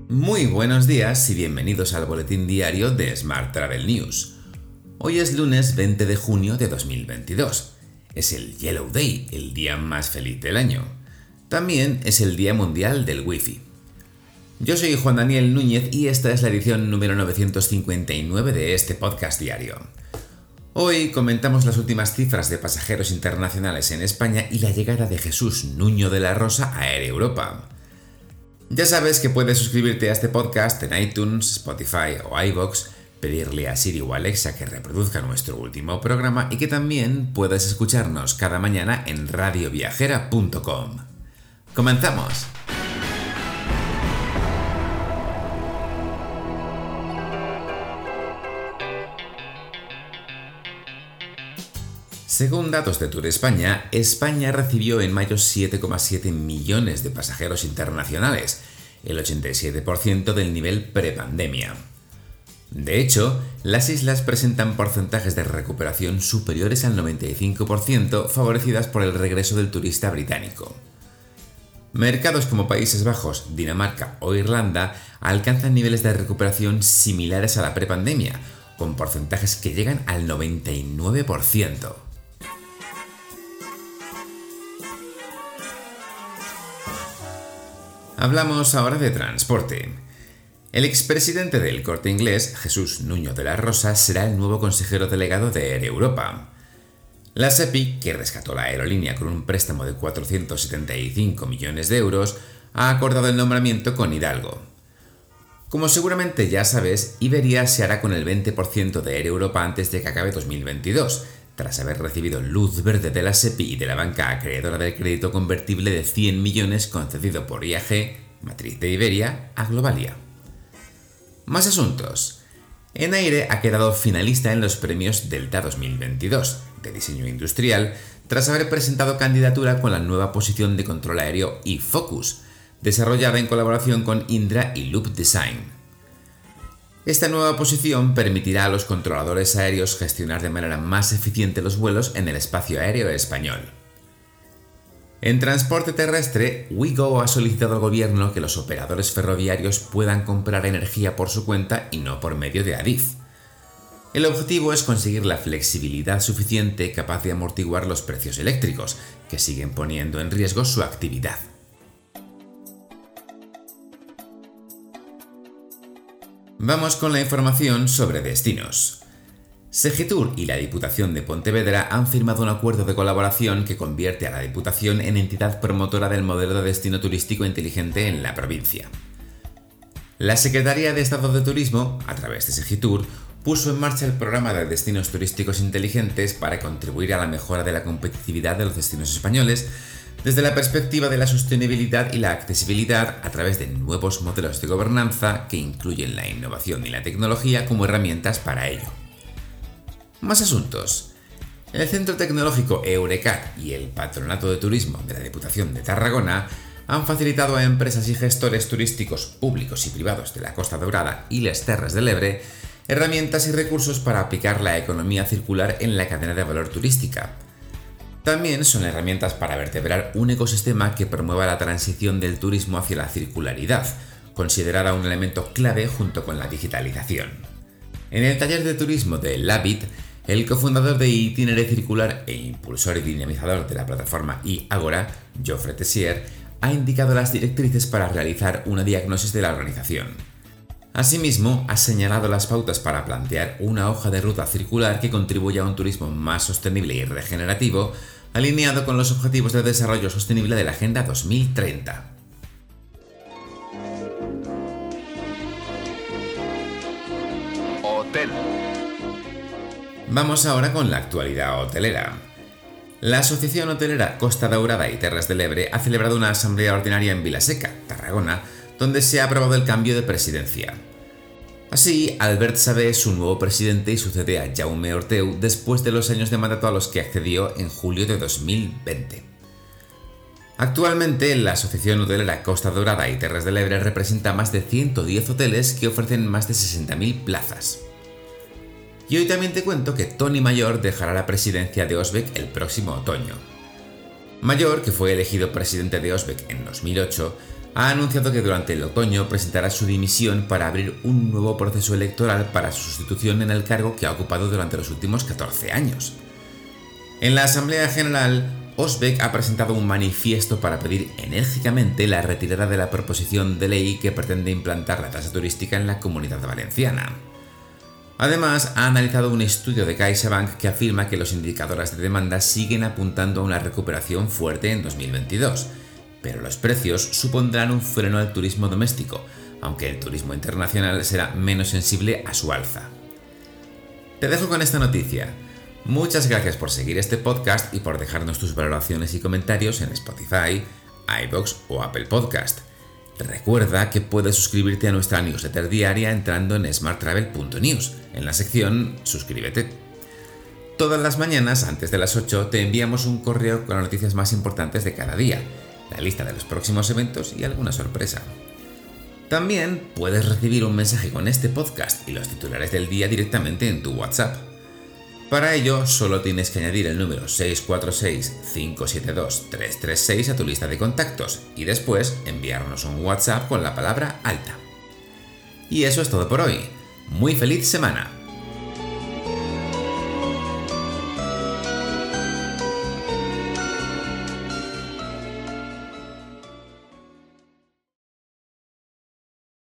Muy buenos días y bienvenidos al boletín diario de Smart Travel News. Hoy es lunes 20 de junio de 2022. Es el Yellow Day, el día más feliz del año. También es el Día Mundial del Wi-Fi. Yo soy Juan Daniel Núñez y esta es la edición número 959 de este podcast diario. Hoy comentamos las últimas cifras de pasajeros internacionales en España y la llegada de Jesús Nuño de la Rosa a Air Europa. Ya sabes que puedes suscribirte a este podcast en iTunes, Spotify o iVoox, pedirle a Siri o Alexa que reproduzca nuestro último programa y que también puedes escucharnos cada mañana en radioviajera.com. ¡Comenzamos! Según datos de Tour España, España recibió en mayo 7,7 millones de pasajeros internacionales, el 87% del nivel prepandemia. De hecho, las islas presentan porcentajes de recuperación superiores al 95%, favorecidas por el regreso del turista británico. Mercados como Países Bajos, Dinamarca o Irlanda alcanzan niveles de recuperación similares a la prepandemia, con porcentajes que llegan al 99%. Hablamos ahora de transporte. El expresidente del Corte Inglés, Jesús Nuño de la Rosa, será el nuevo consejero delegado de Air Europa. La SEPI, que rescató la aerolínea con un préstamo de 475 millones de euros, ha acordado el nombramiento con Hidalgo. Como seguramente ya sabes, Iberia se hará con el 20% de Air Europa antes de que acabe 2022, tras haber recibido luz verde de la SEPI y de la banca acreedora del crédito convertible de 100 millones concedido por IAG, matriz de Iberia, a Globalia. Más asuntos. Enaire ha quedado finalista en los premios Delta 2022 de diseño industrial tras haber presentado candidatura con la nueva posición de control aéreo eFocus, desarrollada en colaboración con Indra y Loop Design. Esta nueva posición permitirá a los controladores aéreos gestionar de manera más eficiente los vuelos en el espacio aéreo español. En transporte terrestre, Ouigo ha solicitado al gobierno que los operadores ferroviarios puedan comprar energía por su cuenta y no por medio de Adif. El objetivo es conseguir la flexibilidad suficiente capaz de amortiguar los precios eléctricos, que siguen poniendo en riesgo su actividad. Vamos con la información sobre destinos. Segitur y la Diputación de Pontevedra han firmado un acuerdo de colaboración que convierte a la Diputación en entidad promotora del modelo de destino turístico inteligente en la provincia. La Secretaría de Estado de Turismo, a través de Segitur, puso en marcha el programa de destinos turísticos inteligentes para contribuir a la mejora de la competitividad de los destinos españoles desde la perspectiva de la sostenibilidad y la accesibilidad a través de nuevos modelos de gobernanza que incluyen la innovación y la tecnología como herramientas para ello. Más asuntos. El Centro Tecnológico Eurecat y el Patronato de Turismo de la Diputación de Tarragona han facilitado a empresas y gestores turísticos públicos y privados de la Costa Daurada y las Terras del Ebre herramientas y recursos para aplicar la economía circular en la cadena de valor turística. También son herramientas para vertebrar un ecosistema que promueva la transición del turismo hacia la circularidad, considerada un elemento clave junto con la digitalización. En el taller de turismo de Labit, el cofundador de Itinere Circular e impulsor y dinamizador de la plataforma eAgora, Geoffrey Tessier, ha indicado las directrices para realizar una diagnosis de la organización. Asimismo, ha señalado las pautas para plantear una hoja de ruta circular que contribuya a un turismo más sostenible y regenerativo, alineado con los Objetivos de Desarrollo Sostenible de la Agenda 2030. Hotel. Vamos ahora con la actualidad hotelera. La Asociación Hotelera Costa Daurada y Terras del Ebre ha celebrado una asamblea ordinaria en Vilaseca, Tarragona, donde se ha aprobado el cambio de presidencia. Así, Albert Sabé es su nuevo presidente y sucede a Jaume Orteu después de los años de mandato a los que accedió en julio de 2020. Actualmente, la Asociación Hotelera Costa Daurada y Terras del Ebre representa más de 110 hoteles que ofrecen más de 60.000 plazas. Y hoy también te cuento que Tony Mayor dejará la presidencia de Osbeck el próximo otoño. Mayor, que fue elegido presidente de Osbeck en 2008, ha anunciado que durante el otoño presentará su dimisión para abrir un nuevo proceso electoral para su sustitución en el cargo que ha ocupado durante los últimos 14 años. En la Asamblea General, Osbeck ha presentado un manifiesto para pedir enérgicamente la retirada de la proposición de ley que pretende implantar la tasa turística en la Comunidad Valenciana. Además, ha analizado un estudio de CaixaBank que afirma que los indicadores de demanda siguen apuntando a una recuperación fuerte en 2022, pero los precios supondrán un freno al turismo doméstico, aunque el turismo internacional será menos sensible a su alza. Te dejo con esta noticia. Muchas gracias por seguir este podcast y por dejarnos tus valoraciones y comentarios en Spotify, iVoox o Apple Podcast. Recuerda que puedes suscribirte a nuestra newsletter diaria entrando en smarttravel.news, en la sección Suscríbete. Todas las mañanas, antes de las 8, te enviamos un correo con las noticias más importantes de cada día, la lista de los próximos eventos y alguna sorpresa. También puedes recibir un mensaje con este podcast y los titulares del día directamente en tu WhatsApp. Para ello, solo tienes que añadir el número 646-572-336 a tu lista de contactos y después enviarnos un WhatsApp con la palabra alta. Y eso es todo por hoy. ¡Muy feliz semana!